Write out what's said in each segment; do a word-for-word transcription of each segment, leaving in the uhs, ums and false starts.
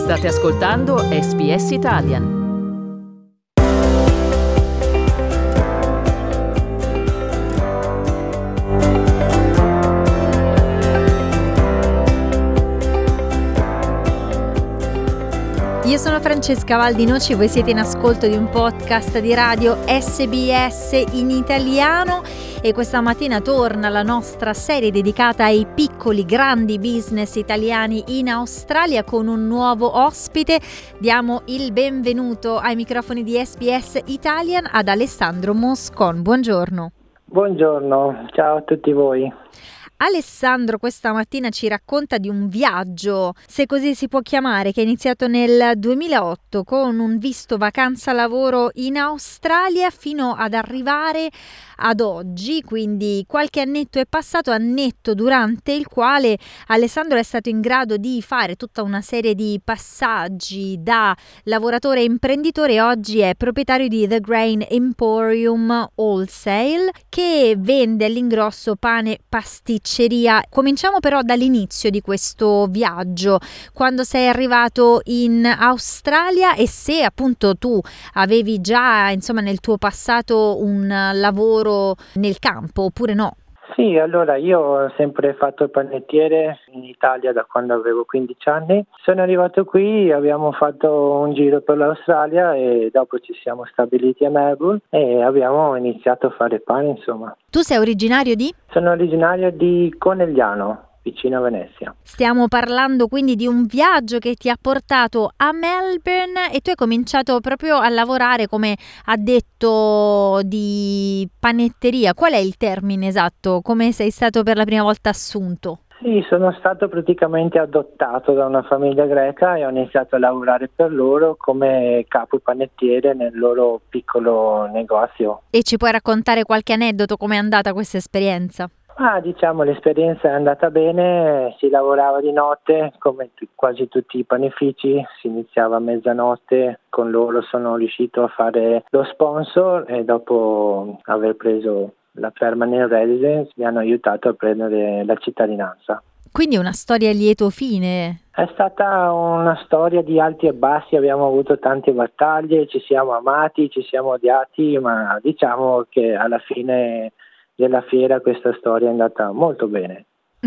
State ascoltando S B S Italian. Io sono Francesca Valdinoci, voi siete in ascolto di un podcast di radio S B S in italiano e questa mattina torna la nostra serie dedicata ai piccoli grandi business italiani in Australia con un nuovo ospite. Diamo il benvenuto ai microfoni di S B S Italian ad Alessandro Moscon. Buongiorno. Buongiorno, ciao a tutti voi. Alessandro questa mattina ci racconta di un viaggio, se così si può chiamare, che è iniziato nel duemilaotto con un visto vacanza lavoro in Australia fino ad arrivare ad oggi, quindi qualche annetto è passato, annetto durante il quale Alessandro è stato in grado di fare tutta una serie di passaggi da lavoratore a imprenditore e oggi è proprietario di The Grain Emporium Wholesale che vende all'ingrosso pane pasticceria. Cominciamo però dall'inizio di questo viaggio, quando sei arrivato in Australia e se appunto tu avevi già insomma nel tuo passato un lavoro nel campo oppure no? Sì, allora io ho sempre fatto il panettiere in Italia da quando avevo quindici anni. Sono arrivato qui, abbiamo fatto un giro per l'Australia e dopo ci siamo stabiliti a Melbourne e abbiamo iniziato a fare pane, insomma. Tu sei originario di? Sono originario di Conegliano, vicino a Venezia. Stiamo parlando quindi di un viaggio che ti ha portato a Melbourne e tu hai cominciato proprio a lavorare come addetto di panetteria. Qual è il termine esatto? Come sei stato per la prima volta assunto? Sì, sono stato praticamente adottato da una famiglia greca e ho iniziato a lavorare per loro come capo panettiere nel loro piccolo negozio. E ci puoi raccontare qualche aneddoto, com'è andata questa esperienza? Ah, diciamo l'esperienza è andata bene, si lavorava di notte come t- quasi tutti i panifici, si iniziava a mezzanotte, con loro sono riuscito a fare lo sponsor e dopo aver preso la permanent residence mi hanno aiutato a prendere la cittadinanza. Quindi una storia a lieto fine. È stata una storia di alti e bassi, abbiamo avuto tante battaglie, ci siamo amati, ci siamo odiati, ma diciamo che alla fine della fiera questa storia è andata molto bene.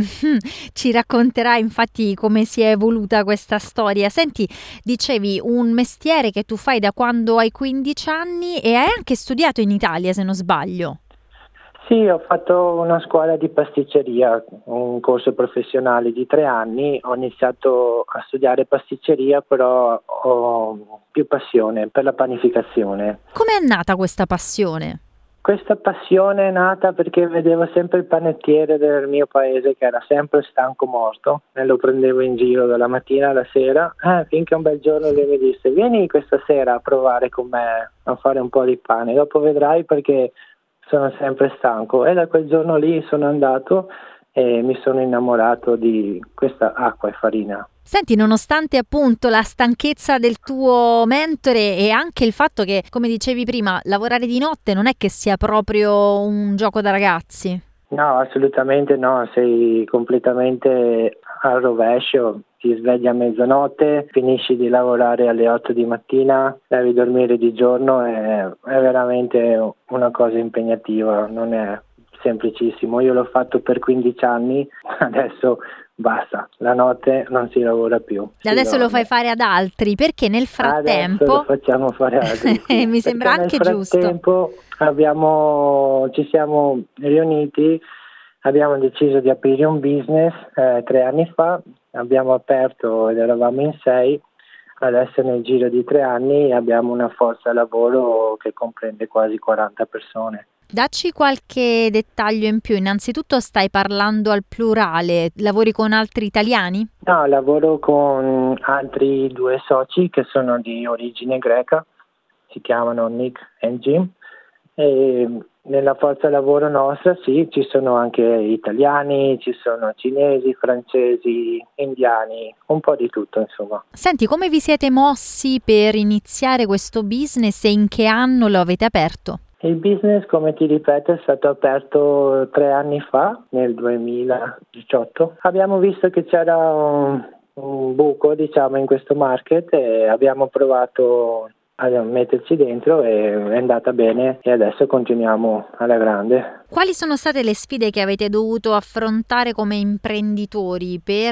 Ci racconterai infatti come si è evoluta questa storia. Senti, dicevi un mestiere che tu fai da quando hai quindici anni e hai anche studiato in Italia, se non sbaglio. Sì, ho fatto una scuola di pasticceria, un corso professionale di tre anni, ho iniziato a studiare pasticceria, però ho più passione per la panificazione. Come è nata questa passione? Questa passione è nata perché vedevo sempre il panettiere del mio paese che era sempre stanco morto e lo prendevo in giro dalla mattina alla sera, eh, finché un bel giorno lui mi disse vieni questa sera a provare con me a fare un po' di pane, dopo vedrai perché sono sempre stanco. E da quel giorno lì sono andato e mi sono innamorato di questa acqua e farina. Senti, nonostante appunto la stanchezza del tuo mentore e anche il fatto che, come dicevi prima, lavorare di notte non è che sia proprio un gioco da ragazzi. No, assolutamente no, sei completamente al rovescio, ti svegli a mezzanotte, finisci di lavorare alle otto di mattina, devi dormire di giorno, è, è veramente una cosa impegnativa, non è semplicissimo. Io l'ho fatto per quindici anni, adesso basta, la notte non si lavora più. Adesso lo fai fare ad altri, perché nel frattempo... Adesso lo facciamo fare ad altri. Sì. Mi sembra perché anche nel giusto. Nel frattempo abbiamo, ci siamo riuniti, abbiamo deciso di aprire un business eh, tre anni fa, abbiamo aperto ed eravamo in sei, adesso nel giro di tre anni abbiamo una forza lavoro che comprende quasi quaranta persone. Dacci qualche dettaglio in più. Innanzitutto stai parlando al plurale, lavori con altri italiani? No, lavoro con altri due soci che sono di origine greca, si chiamano Nick e Jim, e nella forza lavoro nostra sì, ci sono anche italiani, ci sono cinesi, francesi, indiani, un po' di tutto insomma. Senti, come vi siete mossi per iniziare questo business e in che anno lo avete aperto? Il business, come ti ripeto, è stato aperto tre anni fa, nel duemiladiciotto. Abbiamo visto che c'era un, un buco, diciamo, in questo market e abbiamo provato a metterci dentro e è andata bene e adesso continuiamo alla grande. Quali sono state le sfide che avete dovuto affrontare come imprenditori per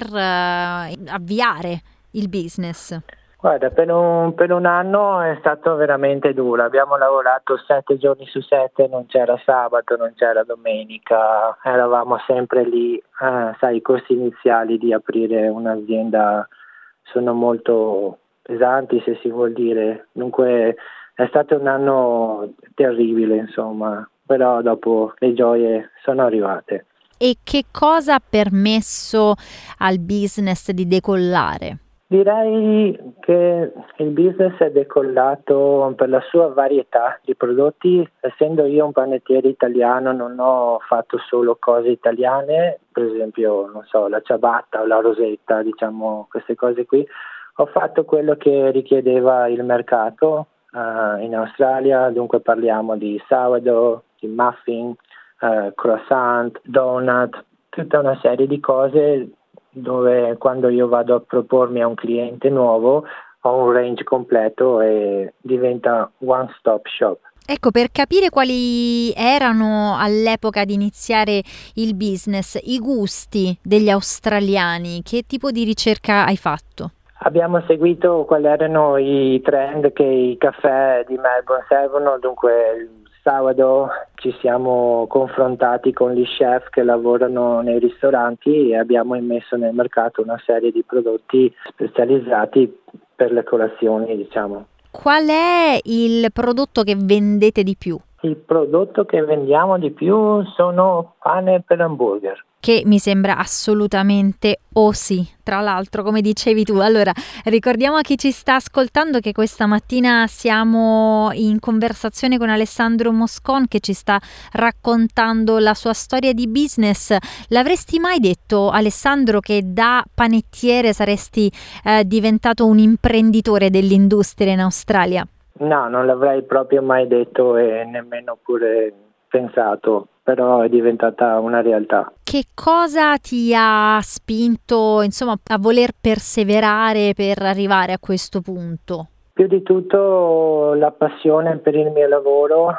uh, avviare il business? Guarda, per un, per un anno è stato veramente duro, abbiamo lavorato sette giorni su sette, non c'era sabato, non c'era domenica, eravamo sempre lì, eh, sai, i costi iniziali di aprire un'azienda sono molto pesanti, se si vuol dire, dunque è stato un anno terribile, insomma, però dopo le gioie sono arrivate. E che cosa ha permesso al business di decollare? Direi che il business è decollato per la sua varietà di prodotti. Essendo io un panettiere italiano non ho fatto solo cose italiane, per esempio, non so, la ciabatta o la rosetta, diciamo queste cose qui. Ho fatto quello che richiedeva il mercato uh, in Australia, dunque parliamo di sourdough, di muffin, uh, croissant, donut, tutta una serie di cose dove quando io vado a propormi a un cliente nuovo ho un range completo e diventa one stop shop. Ecco, per capire quali erano all'epoca di iniziare il business i gusti degli australiani, che tipo di ricerca hai fatto? Abbiamo seguito quali erano i trend che i caffè di Melbourne servono, dunque il sourdough, ci siamo confrontati con gli chef che lavorano nei ristoranti e abbiamo immesso nel mercato una serie di prodotti specializzati per le colazioni, diciamo. Qual è il prodotto che vendete di più? Il prodotto che vendiamo di più sono pane per hamburger. Che mi sembra assolutamente oh sì, tra l'altro come dicevi tu. Allora, ricordiamo a chi ci sta ascoltando che questa mattina siamo in conversazione con Alessandro Moscon che ci sta raccontando la sua storia di business. L'avresti mai detto, Alessandro, che da panettiere saresti eh, diventato un imprenditore dell'industria in Australia? No, non l'avrei proprio mai detto e nemmeno pure pensato, però è diventata una realtà. Che cosa ti ha spinto, insomma, a voler perseverare per arrivare a questo punto? Più di tutto la passione per il mio lavoro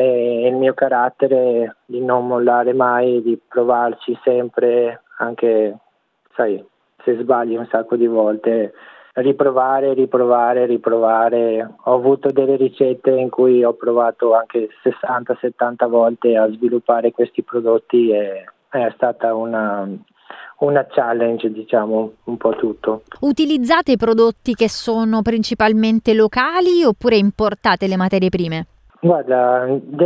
e il mio carattere di non mollare mai, di provarci sempre, anche, sai, se sbagli un sacco di volte, riprovare, riprovare, riprovare. Ho avuto delle ricette in cui ho provato anche sessanta settanta volte a sviluppare questi prodotti e è stata una, una challenge, diciamo, un po' tutto. Utilizzate prodotti che sono principalmente locali oppure importate le materie prime? Guarda,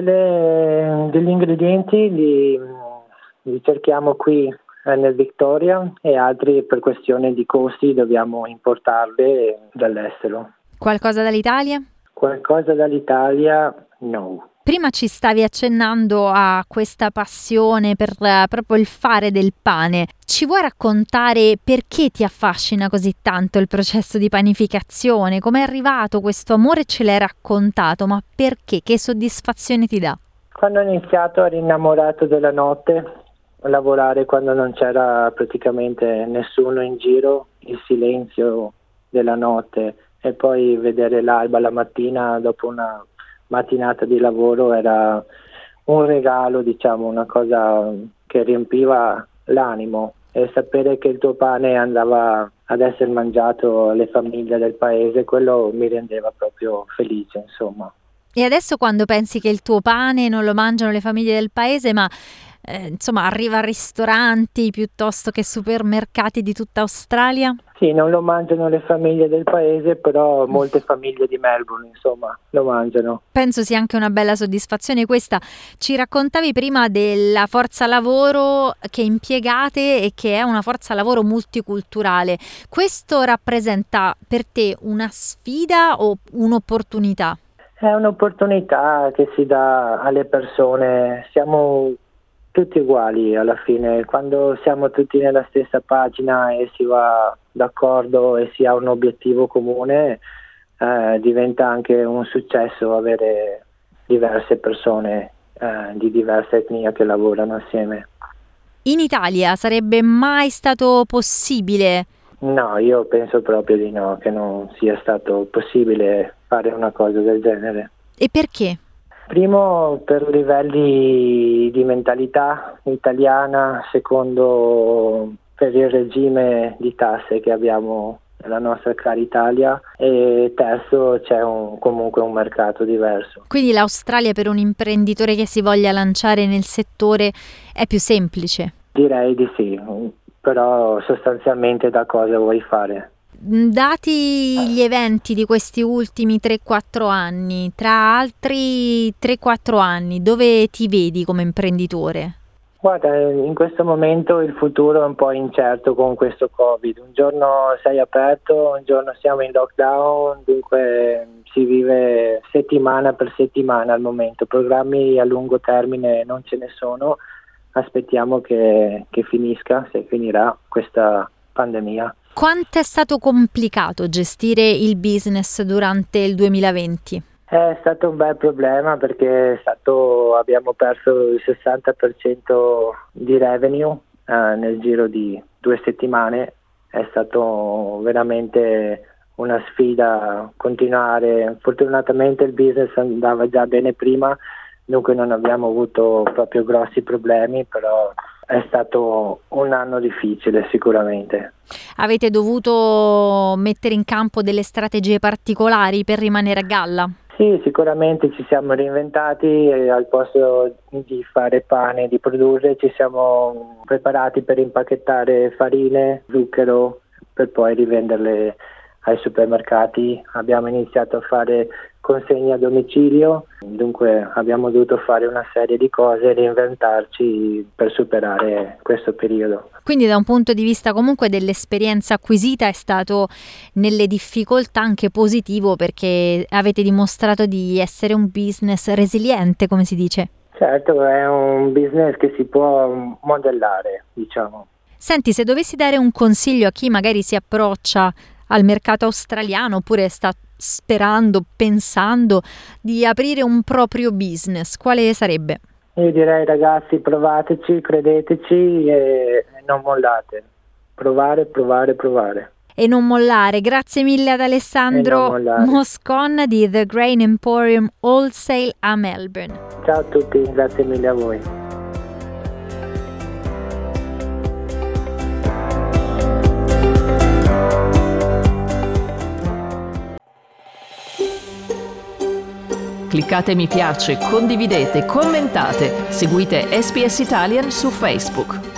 delle, degli ingredienti li, li cerchiamo qui nel Victoria e altri per questione di costi dobbiamo importarle dall'estero. Qualcosa dall'Italia? Qualcosa dall'Italia no. Prima ci stavi accennando a questa passione per uh, proprio il fare del pane. Ci vuoi raccontare perché ti affascina così tanto il processo di panificazione? Come è arrivato questo amore? Ce l'hai raccontato, ma perché? Che soddisfazione ti dà? Quando ho iniziato ero innamorato della notte, lavorare quando non c'era praticamente nessuno in giro, il silenzio della notte e poi vedere l'alba la mattina dopo una mattinata di lavoro era un regalo, diciamo, una cosa che riempiva l'animo e sapere che il tuo pane andava ad essere mangiato alle famiglie del paese, quello mi rendeva proprio felice, insomma. E adesso quando pensi che il tuo pane non lo mangiano le famiglie del paese, ma eh, insomma arriva a ristoranti piuttosto che supermercati di tutta Australia? Sì, non lo mangiano le famiglie del paese, però molte famiglie di Melbourne, insomma, lo mangiano. Penso sia anche una bella soddisfazione questa. Ci raccontavi prima della forza lavoro che impiegate e che è una forza lavoro multiculturale. Questo rappresenta per te una sfida o un'opportunità? È un'opportunità che si dà alle persone, siamo tutti uguali alla fine, quando siamo tutti nella stessa pagina e si va d'accordo e si ha un obiettivo comune, eh, diventa anche un successo avere diverse persone eh, di diversa etnia che lavorano assieme. In Italia sarebbe mai stato possibile No, io penso proprio di no, che non sia stato possibile fare una cosa del genere. E perché? Primo per livelli di mentalità italiana, secondo per il regime di tasse che abbiamo nella nostra cara Italia, e terzo c'è un, comunque un mercato diverso. Quindi l'Australia per un imprenditore che si voglia lanciare nel settore è più semplice? Direi di sì, però sostanzialmente da cosa vuoi fare? Dati gli eventi di questi ultimi tre quattro anni, tra altri tre quattro anni, dove ti vedi come imprenditore? Guarda, in questo momento il futuro è un po' incerto con questo Covid. Un giorno sei aperto, un giorno siamo in lockdown, dunque si vive settimana per settimana al momento. Programmi a lungo termine non ce ne sono, aspettiamo che, che finisca, se finirà questa pandemia. Quanto è stato complicato gestire il business durante il duemilaventi? È stato un bel problema perché è stato, abbiamo perso il sessanta per cento di revenue eh, nel giro di due settimane. È stato veramente una sfida continuare. Fortunatamente il business andava già bene prima, dunque non abbiamo avuto proprio grossi problemi, però è stato un anno difficile sicuramente. Avete dovuto mettere in campo delle strategie particolari per rimanere a galla? Sì, sicuramente ci siamo reinventati e al posto di fare pane, di produrre, ci siamo preparati per impacchettare farine, zucchero, per poi rivenderle ai supermercati. Abbiamo iniziato a fare consegne a domicilio, dunque abbiamo dovuto fare una serie di cose e reinventarci per superare questo periodo. Quindi da un punto di vista comunque dell'esperienza acquisita è stato nelle difficoltà anche positivo, perché avete dimostrato di essere un business resiliente, come si dice. Certo, è un business che si può modellare, diciamo. Senti, se dovessi dare un consiglio a chi magari si approccia al mercato australiano oppure sta sperando, pensando di aprire un proprio business, quale sarebbe? Io direi ragazzi, provateci, credeteci e non mollate. Provare, provare, provare. E non mollare. Grazie mille ad Alessandro Moscon di The Grain Emporium Wholesale a Melbourne. Ciao a tutti, grazie mille a voi. Cliccate mi piace, condividete, commentate, seguite S B S Italian su Facebook.